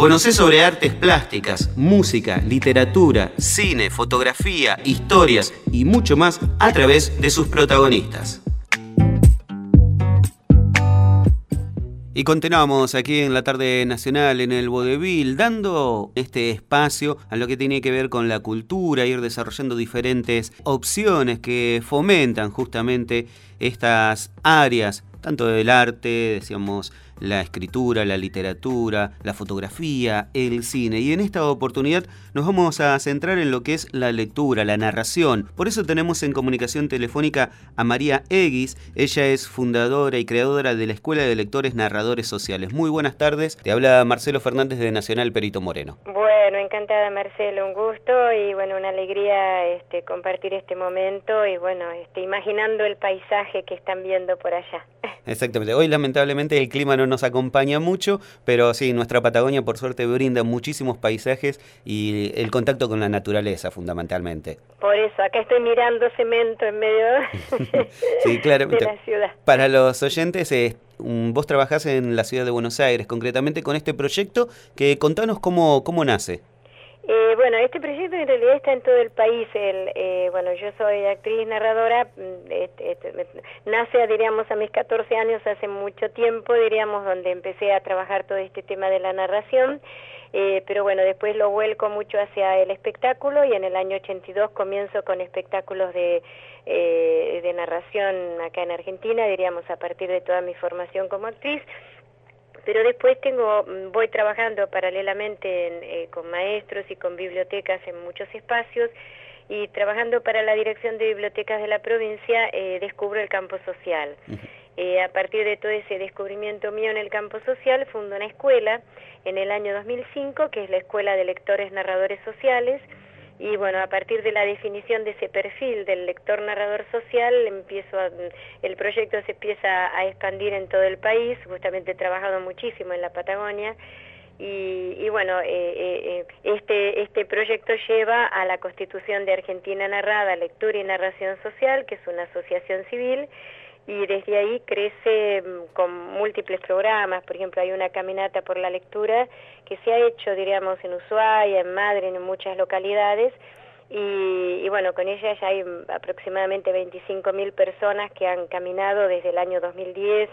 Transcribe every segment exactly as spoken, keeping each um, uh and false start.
Conocé sobre artes plásticas, música, literatura, cine, fotografía, historias y mucho más a través de sus protagonistas. Y continuamos aquí en la tarde nacional en el vodevil, dando este espacio a lo que tiene que ver con la cultura, ir desarrollando diferentes opciones que fomentan justamente estas áreas, tanto del arte, decíamos, la escritura, la literatura, la fotografía, el cine. Y en esta oportunidad nos vamos a centrar en lo que es la lectura, la narración. Por eso tenemos en comunicación telefónica a María Eguis. Ella es fundadora y creadora de la Escuela de Lectores Narradores Sociales. Muy buenas tardes. Te habla Marcelo Fernández de Nacional Perito Moreno. Bueno, encantada, Marcelo, un gusto y bueno, una alegría este, compartir este momento y bueno, este, imaginando el paisaje que están viendo por allá. Exactamente. Hoy lamentablemente el clima no nos acompaña mucho, pero sí, nuestra Patagonia por suerte brinda muchísimos paisajes y el contacto con la naturaleza fundamentalmente. Por eso, acá estoy mirando cemento en medio sí, claramente. de la ciudad. Para los oyentes, eh, vos trabajás en la ciudad de Buenos Aires, concretamente con este proyecto, que contanos cómo, cómo nace. Eh, bueno, este proyecto en realidad está en todo el país. El, eh, bueno, yo soy actriz narradora, este, este, nace, diríamos, a mis catorce años, hace mucho tiempo, diríamos, donde empecé a trabajar todo este tema de la narración, eh, pero bueno, después lo vuelco mucho hacia el espectáculo y en el año ochenta y dos comienzo con espectáculos de, eh, de narración acá en Argentina, diríamos, a partir de toda mi formación como actriz. Pero después tengo, voy trabajando paralelamente en, eh, con maestros y con bibliotecas en muchos espacios y trabajando para la Dirección de Bibliotecas de la provincia eh, descubro el campo social. Uh-huh. Eh, a partir de todo ese descubrimiento mío en el campo social fundo una escuela en el año dos mil cinco que es la Escuela de Lectores Narradores Sociales. Y bueno, a partir de la definición de ese perfil del lector narrador social, empiezo a, el proyecto se empieza a expandir en todo el país, justamente he trabajado muchísimo en la Patagonia, y, y bueno, eh, eh, este, este proyecto lleva a la Constitución de Argentina Narrada, Lectura y Narración Social, que es una asociación civil, y desde ahí crece con múltiples programas. Por ejemplo, hay una caminata por la lectura que se ha hecho, diríamos, en Ushuaia, en Madrid, en muchas localidades, y, y bueno, con ella ya hay aproximadamente veinticinco mil personas que han caminado desde el año dos mil diez.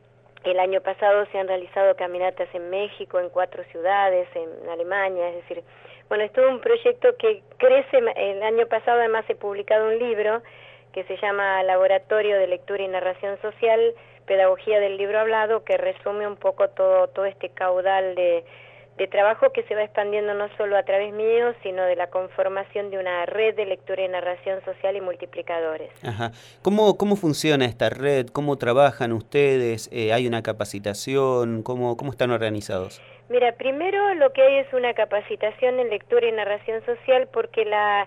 El año pasado se han realizado caminatas en México, en cuatro ciudades, en Alemania, es decir, bueno, es todo un proyecto que crece. El año pasado además he publicado un libro que se llama Laboratorio de Lectura y Narración Social, Pedagogía del Libro Hablado, que resume un poco todo, todo este caudal de, de trabajo que se va expandiendo no solo a través mío, sino de la conformación de una red de lectura y narración social y multiplicadores. Ajá. ¿Cómo, cómo funciona esta red? ¿Cómo trabajan ustedes? Eh, ¿Hay una capacitación? ¿Cómo, cómo están organizados? Mira, primero lo que hay es una capacitación en lectura y narración social porque la...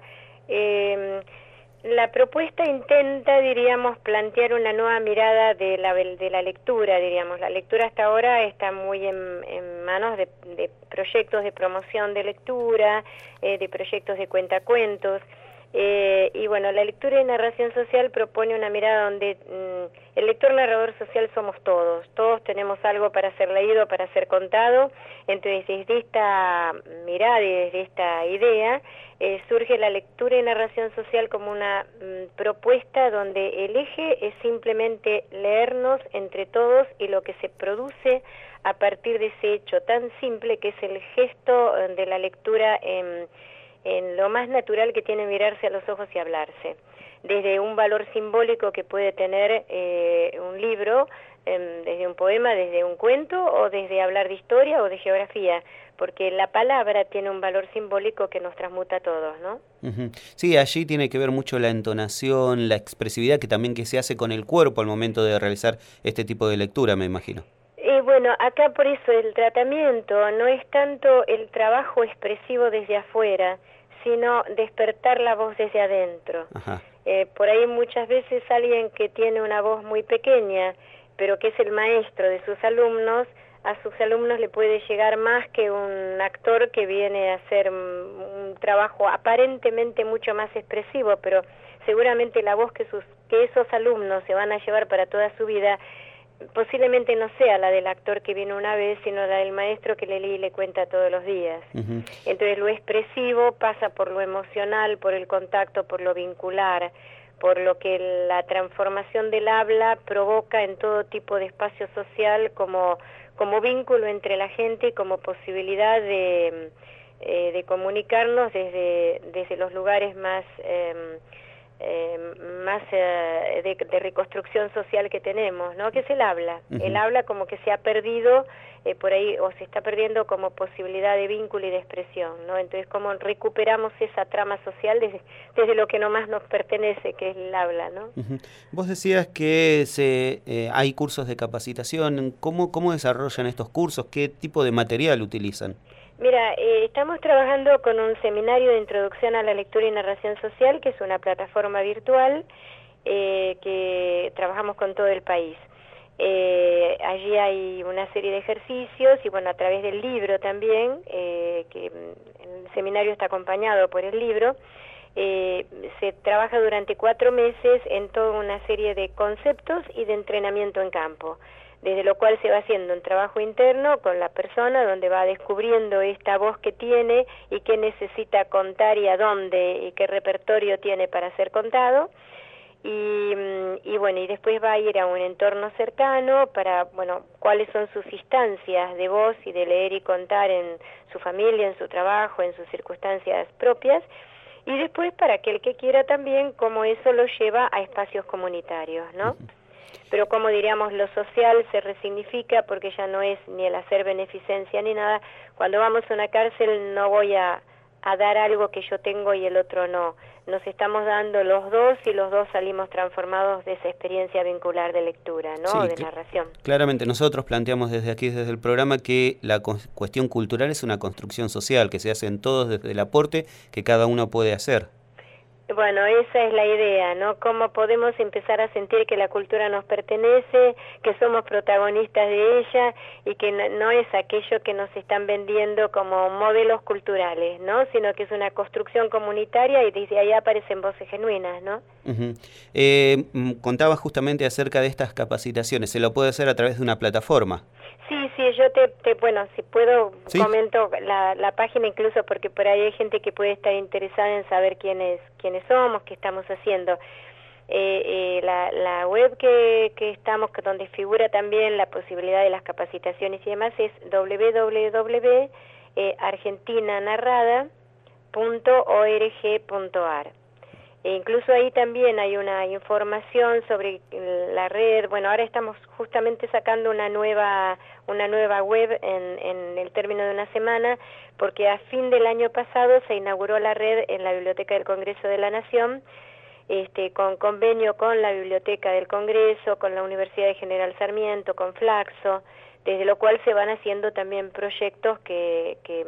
Eh, La propuesta intenta, diríamos, plantear una nueva mirada de la, de la lectura, diríamos. La lectura hasta ahora está muy en, en manos de, de proyectos de promoción de lectura, eh, de proyectos de cuentacuentos. Eh, y bueno, la lectura y narración social propone una mirada donde mmm, el lector narrador social somos todos. Todos tenemos algo para ser leído, para ser contado. Entonces, desde esta mirada y desde esta idea, eh, surge la lectura y narración social como una mmm, propuesta donde el eje es simplemente leernos entre todos y lo que se produce a partir de ese hecho tan simple que es el gesto de la lectura en en lo más natural que tiene mirarse a los ojos y hablarse, desde un valor simbólico que puede tener eh, un libro, eh, desde un poema, desde un cuento, o desde hablar de historia o de geografía, porque la palabra tiene un valor simbólico que nos transmuta a todos, ¿no? Uh-huh. Sí, allí tiene que ver mucho la entonación, la expresividad que también que se hace con el cuerpo al momento de realizar este tipo de lectura, me imagino. Eh, bueno, acá por eso el tratamiento no es tanto el trabajo expresivo desde afuera, sino despertar la voz desde adentro. Eh, por ahí muchas veces alguien que tiene una voz muy pequeña, pero que es el maestro de sus alumnos, a sus alumnos le puede llegar más que un actor que viene a hacer un, un trabajo aparentemente mucho más expresivo, pero seguramente la voz que, sus, que esos alumnos se van a llevar para toda su vida posiblemente no sea la del actor que viene una vez, sino la del maestro que le lee y le cuenta todos los días. Uh-huh. Entonces lo expresivo pasa por lo emocional, por el contacto, por lo vincular, por lo que la transformación del habla provoca en todo tipo de espacio social como, como vínculo entre la gente y como posibilidad de, eh, de comunicarnos desde, desde los lugares más... Eh, Eh, más eh, de, de reconstrucción social que tenemos, ¿no? Que es el habla. Uh-huh. El habla como que se ha perdido eh, por ahí, o se está perdiendo como posibilidad de vínculo y de expresión, ¿no? Entonces, ¿cómo recuperamos esa trama social desde, desde lo que nomás nos pertenece, que es el habla, ¿no? Uh-huh. Vos decías que se, eh, hay cursos de capacitación. ¿Cómo, cómo desarrollan estos cursos? ¿Qué tipo de material utilizan? Mira, eh, estamos trabajando con un seminario de introducción a la lectura y narración social, que es una plataforma virtual eh, que trabajamos con todo el país. Eh, allí hay una serie de ejercicios y bueno, a través del libro también, eh, que el seminario está acompañado por el libro, eh, se trabaja durante cuatro meses en toda una serie de conceptos y de entrenamiento en campo, desde lo cual se va haciendo un trabajo interno con la persona, donde va descubriendo esta voz que tiene y qué necesita contar y a dónde y qué repertorio tiene para ser contado. Y, y bueno, y después va a ir a un entorno cercano para, bueno, cuáles son sus instancias de voz y de leer y contar en su familia, en su trabajo, en sus circunstancias propias. Y después para aquel que quiera también, cómo eso lo lleva a espacios comunitarios, ¿no? Pero como diríamos, lo social se resignifica porque ya no es ni el hacer beneficencia ni nada. Cuando vamos a una cárcel no voy a, a dar algo que yo tengo y el otro no. Nos estamos dando los dos y los dos salimos transformados de esa experiencia vincular de lectura, ¿no? Sí, o de cl- narración. Claramente, nosotros planteamos desde aquí, desde el programa, que la cu- cuestión cultural es una construcción social, que se hace en todos desde el aporte que cada uno puede hacer. Bueno, esa es la idea, ¿no? Cómo podemos empezar a sentir que la cultura nos pertenece, que somos protagonistas de ella y que no, no es aquello que nos están vendiendo como modelos culturales, ¿no? Sino que es una construcción comunitaria y desde ahí aparecen voces genuinas, ¿no? Uh-huh. Eh, contaba justamente acerca de estas capacitaciones. ¿Se lo puede hacer a través de una plataforma? Sí, sí, yo te, te bueno, si puedo, ¿Sí? comento la, la página incluso porque por ahí hay gente que puede estar interesada en saber quiénes quiénes somos, qué estamos haciendo. Eh, eh, la, la web que, que estamos, donde figura también la posibilidad de las capacitaciones y demás, es doble u doble u doble u punto argentina narrada punto org punto a r. E incluso ahí también hay una información sobre la red. Bueno, ahora estamos justamente sacando una nueva una nueva web en, en el término de una semana, porque a fin del año pasado se inauguró la red en la Biblioteca del Congreso de la Nación, este, con convenio con la Biblioteca del Congreso, con la Universidad de General Sarmiento, con Flaxo, desde lo cual se van haciendo también proyectos que... que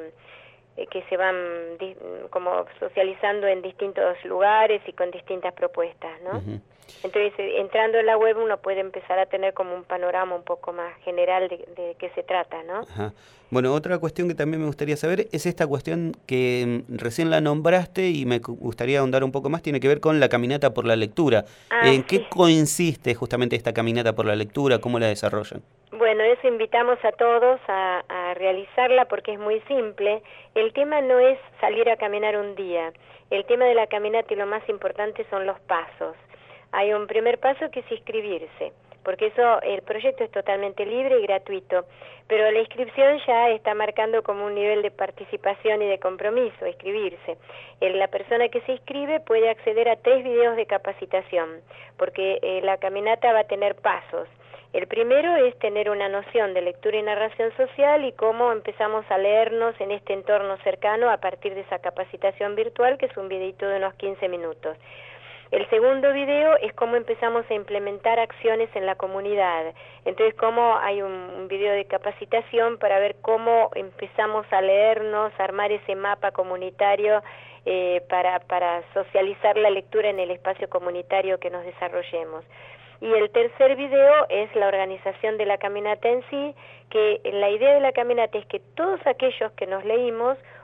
que se van di como socializando en distintos lugares y con distintas propuestas, ¿no? Uh-huh. Entonces, entrando en la web uno puede empezar a tener como un panorama un poco más general de, de qué se trata, ¿no? Ajá. Bueno, otra cuestión que también me gustaría saber es esta cuestión que recién la nombraste y me gustaría ahondar un poco más, tiene que ver con la caminata por la lectura. Ah, ¿En sí. qué consiste justamente esta caminata por la lectura? ¿Cómo la desarrollan? Bueno, eso invitamos a todos a, a realizarla porque es muy simple. El tema no es salir a caminar un día. El tema de la caminata y lo más importante son los pasos. Hay un primer paso que es inscribirse, porque eso, el proyecto es totalmente libre y gratuito, pero la inscripción ya está marcando como un nivel de participación y de compromiso, inscribirse. La persona que se inscribe puede acceder a tres videos de capacitación, porque eh, la caminata va a tener pasos. El primero es tener una noción de lectura y narración social y cómo empezamos a leernos en este entorno cercano a partir de esa capacitación virtual, que es un videito de unos quince minutos. El segundo video es cómo empezamos a implementar acciones en la comunidad. Entonces, cómo hay un, un video de capacitación para ver cómo empezamos a leernos, a armar ese mapa comunitario eh, para, para socializar la lectura en el espacio comunitario que nos desarrollemos. Y el tercer video es la organización de la caminata en sí, que la idea de la caminata es que todos aquellos que nos leímos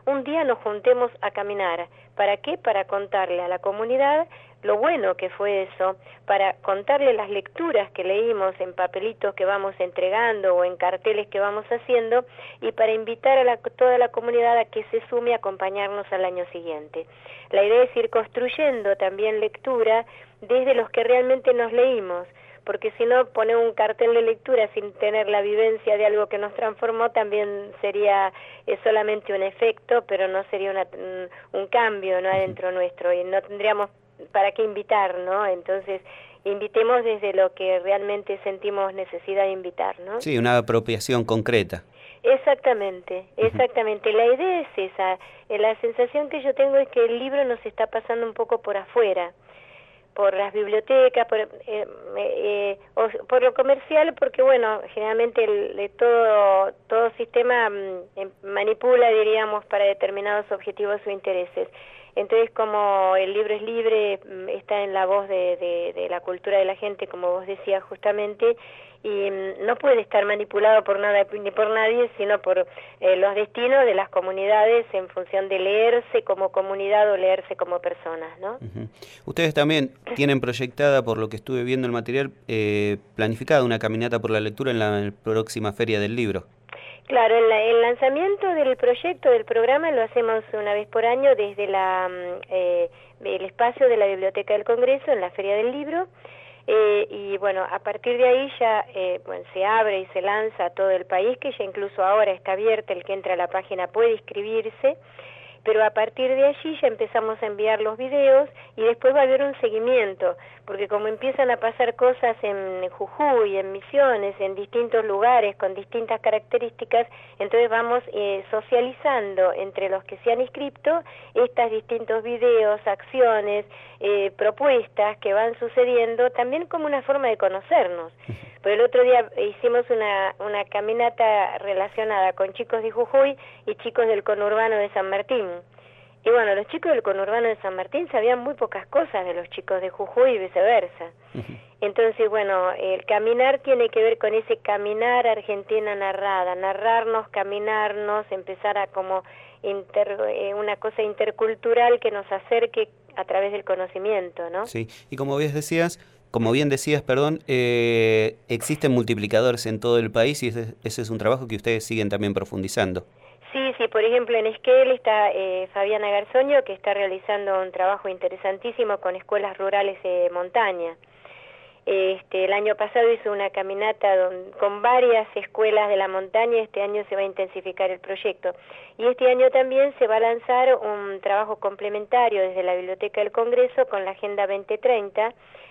un día nos juntemos a caminar. ¿Para qué? Para contarle a la comunidad lo bueno que fue eso, para contarle las lecturas que leímos en papelitos que vamos entregando o en carteles que vamos haciendo, y para invitar a la, toda la comunidad a que se sume a acompañarnos al año siguiente. La idea es ir construyendo también lectura desde los que realmente nos leímos, porque si no, poner un cartel de lectura sin tener la vivencia de algo que nos transformó también sería eh, solamente un efecto, pero no sería una, un, un cambio, ¿no?, adentro nuestro, y no tendríamos para qué invitar, ¿no? Entonces, invitemos desde lo que realmente sentimos necesidad de invitar, ¿no? Sí, una apropiación concreta. Exactamente, exactamente. Uh-huh. La idea es esa. La sensación que yo tengo es que el libro nos está pasando un poco por afuera, por las bibliotecas, por, eh, eh, o, por lo comercial, porque bueno, generalmente el, el, todo todo sistema mm, manipula, diríamos, para determinados objetivos o intereses. Entonces, como el libro es libre, está en la voz de, de, de la cultura de la gente, como vos decías justamente, y no puede estar manipulado por nada ni por nadie, sino por eh, los destinos de las comunidades en función de leerse como comunidad o leerse como personas, ¿no? Uh-huh. Ustedes también tienen proyectada, por lo que estuve viendo el material, eh, planificada una caminata por la lectura en la próxima Feria del Libro. Claro, el, el lanzamiento del proyecto, del programa, lo hacemos una vez por año desde la, eh, el espacio de la Biblioteca del Congreso en la Feria del Libro, eh, y bueno, a partir de ahí ya eh, bueno, se abre y se lanza a todo el país, que ya incluso ahora está abierta, el que entra a la página puede inscribirse, pero a partir de allí ya empezamos a enviar los videos y después va a haber un seguimiento, porque como empiezan a pasar cosas en Jujuy, en Misiones, en distintos lugares con distintas características, entonces vamos eh, socializando entre los que se han inscrito estos distintos videos, acciones, eh, propuestas que van sucediendo, también como una forma de conocernos. Por el otro día hicimos una, una caminata relacionada con chicos de Jujuy y chicos del conurbano de San Martín. Y bueno, los chicos del conurbano de San Martín sabían muy pocas cosas de los chicos de Jujuy y viceversa. Uh-huh. Entonces, bueno, el caminar tiene que ver con ese caminar argentina narrada, narrarnos, caminarnos, empezar a como inter, eh, una cosa intercultural que nos acerque a través del conocimiento, ¿no? Sí, y como bien decías, como bien decías, perdón, eh, existen multiplicadores en todo el país y ese, ese es un trabajo que ustedes siguen también profundizando. Sí, sí, por ejemplo en Esquel está eh, Fabiana Garzoño, que está realizando un trabajo interesantísimo con escuelas rurales de montaña. Este, el año pasado hizo una caminata don, con varias escuelas de la montaña, este año se va a intensificar el proyecto. Y este año también se va a lanzar un trabajo complementario desde la Biblioteca del Congreso con la Agenda veinte treinta,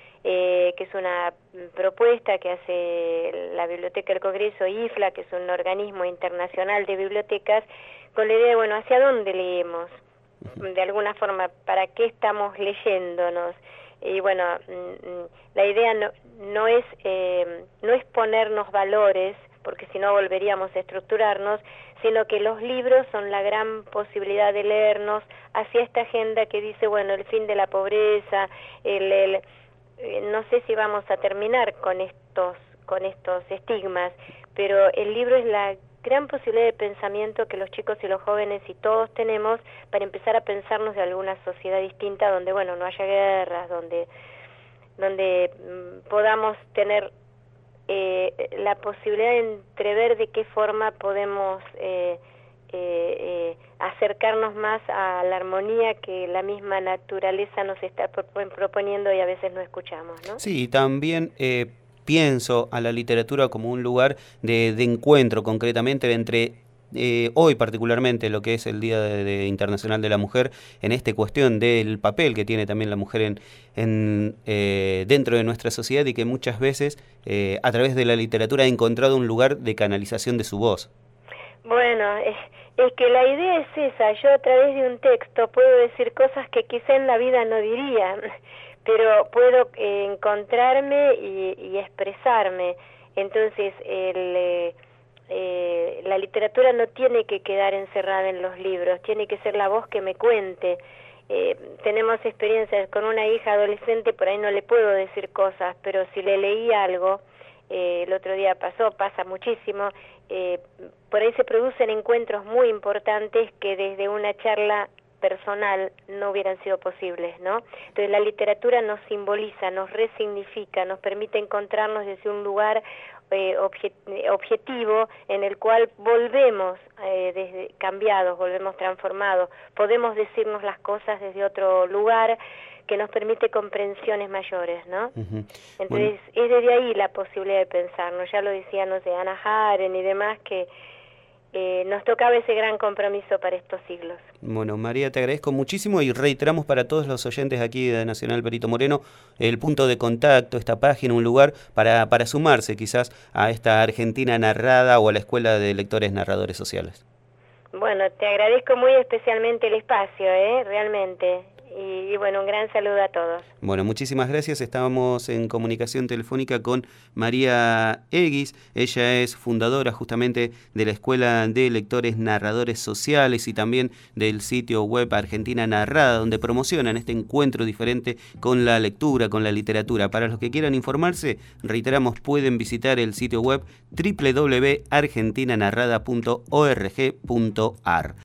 Eh, que es una propuesta que hace la Biblioteca del Congreso, I F L A, que es un organismo internacional de bibliotecas, con la idea de, bueno, ¿hacia dónde leemos? De alguna forma, ¿para qué estamos leyéndonos? Y bueno, la idea no, no es eh, no es ponernos valores, porque si no volveríamos a estructurarnos, sino que los libros son la gran posibilidad de leernos hacia esta agenda que dice, bueno, el fin de la pobreza, el... el no sé si vamos a terminar con estos con estos estigmas, pero el libro es la gran posibilidad de pensamiento que los chicos y los jóvenes y todos tenemos para empezar a pensarnos de alguna sociedad distinta donde, bueno, no haya guerras, donde donde mm, podamos tener eh, la posibilidad de entrever de qué forma podemos eh, Eh, eh, acercarnos más a la armonía que la misma naturaleza nos está proponiendo y a veces no escuchamos, ¿no? Sí, también eh, pienso a la literatura como un lugar de, de encuentro concretamente entre eh, hoy particularmente lo que es el Día de, de Internacional de la Mujer, en esta cuestión del papel que tiene también la mujer en, en eh, dentro de nuestra sociedad y que muchas veces eh, a través de la literatura ha encontrado un lugar de canalización de su voz. Bueno, es, es que la idea es esa, yo a través de un texto puedo decir cosas que quizá en la vida no diría, pero puedo eh, encontrarme y, y expresarme. Entonces, el, eh, eh, la literatura no tiene que quedar encerrada en los libros, tiene que ser la voz que me cuente. Eh, tenemos experiencias con una hija adolescente, por ahí no le puedo decir cosas, pero si le leí algo, Eh, el otro día pasó, pasa muchísimo, eh, por ahí se producen encuentros muy importantes que desde una charla personal no hubieran sido posibles, ¿no? Entonces la literatura nos simboliza, nos resignifica, nos permite encontrarnos desde un lugar eh, objet, objetivo en el cual volvemos eh, desde, cambiados, volvemos transformados, podemos decirnos las cosas desde otro lugar que nos permite comprensiones mayores, ¿no? Uh-huh. Entonces bueno. Es desde ahí la posibilidad de pensarnos, ya lo decía, no sé, Hannah Arendt y demás, que Eh, nos tocaba ese gran compromiso para estos siglos. Bueno, María, te agradezco muchísimo y reiteramos para todos los oyentes aquí de Nacional Perito Moreno el punto de contacto, esta página, un lugar para, para sumarse quizás a esta Argentina narrada o a la Escuela de Lectores Narradores Sociales. Bueno, te agradezco muy especialmente el espacio, ¿eh? Realmente. Y, y bueno, un gran saludo a todos. Bueno, muchísimas gracias. Estábamos en comunicación telefónica con María Eguis. Ella es fundadora justamente de la Escuela de Lectores Narradores Sociales y también del sitio web Argentina Narrada, donde promocionan este encuentro diferente con la lectura, con la literatura. Para los que quieran informarse, reiteramos, pueden visitar el sitio web doble u doble u doble u punto argentina narrada punto org punto ar.